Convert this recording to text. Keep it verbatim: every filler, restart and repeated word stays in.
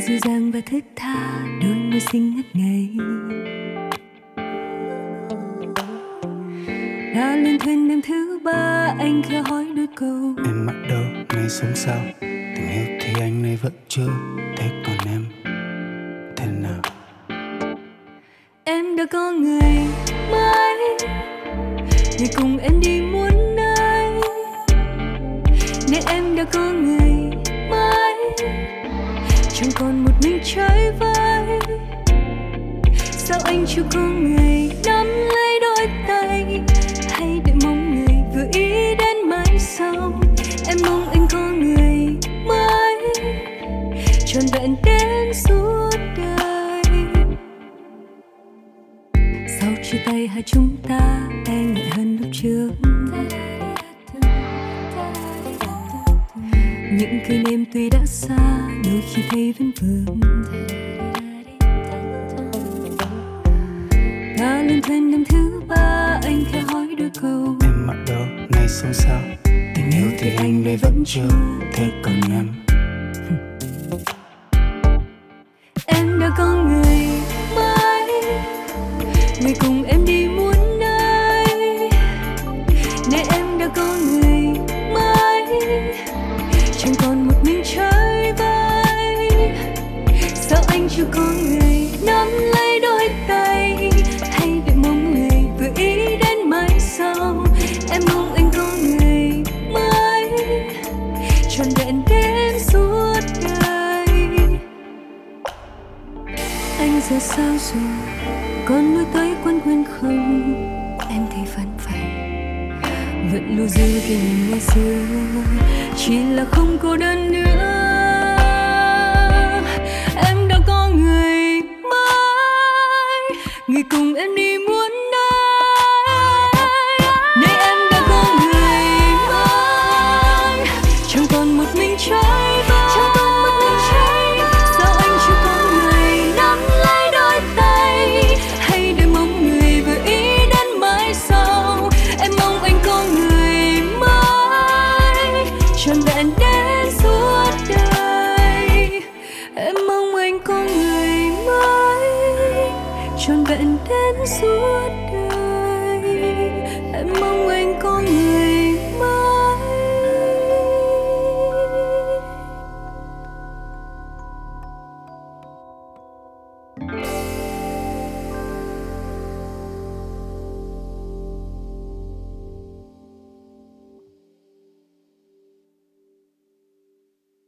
dịu dàng và thức tha, đôi môi xinh ngất ngây. Đã lên thuyền đêm thứ ba, anh khẽ hỏi đôi câu. Em bắt đầu ngày sống sao? Tình yêu thì anh này vẫn chưa, thế còn em thế nào? Em đã có người mới, người cùng em đi muôn nơi. Nên em đã có người mới, chẳng còn một mình chơi vơi. Sao anh chưa có người nắm lấy đôi tay, hay để mong người vừa ý đến mãi sau? Em mong anh có người mới, trọn vẹn đến suốt đời. Sau chia tay hai chúng ta, em nhẹ hơn lúc trước. Những kỷ niệm tuy đã xa, đôi khi thấy vẫn vương. Ta lên thuyền đêm thứ ba, anh khẽ hỏi đôi câu. Em bắt đầu ngày sống sao? Tình yêu thì anh đây vẫn chưa, thế còn em? Em đã có người mới, người cùng em đi muôn nơi. Nên em đã có người mới, chẳng còn một mình chơi vơi. Sao anh chưa có người nắm lấy đôi tay, hay để mong người vừa ý đến mãi sau? Em mong anh có người mới, trọn vẹn đến suốt đời. Anh giờ sao rồi, còn mưa tới quấn quên không? Em thì vẫn vậy, vẫn lưu giữ kỷ niệm ngày xưa, chỉ là không cô đơn nữa. Em đã có người mới, người cùng em đi muôn nơi. Nên em đã có người mới, chẳng còn một mình chơi vơi. Sao anh chưa có người nắm lấy đôi tay, hay để mong người vừa ý đến mãi sau? Em mong anh có người mới, trọn vẹn đến suốt đời. Em mong anh có người mới, trọn vẹn đến suốt đời. Em mong